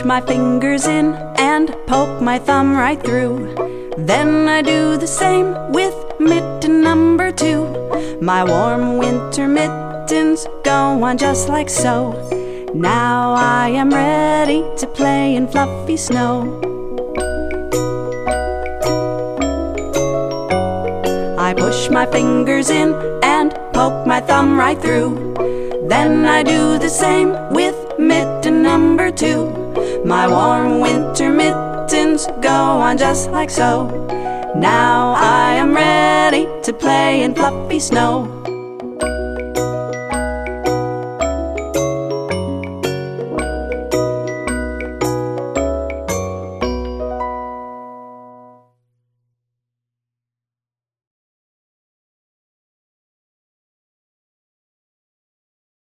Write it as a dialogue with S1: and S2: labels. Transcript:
S1: push my fingers in and poke my thumb right through. Then I do the same with mitten number 2. My warm winter mittens go on just like so. Now I am ready to play in fluffy snow. I push my fingers in and poke my thumb right through. Then I do the same with mitten number 2. My warm winter mittens go on just like so. Now I am ready to play in fluffy snow.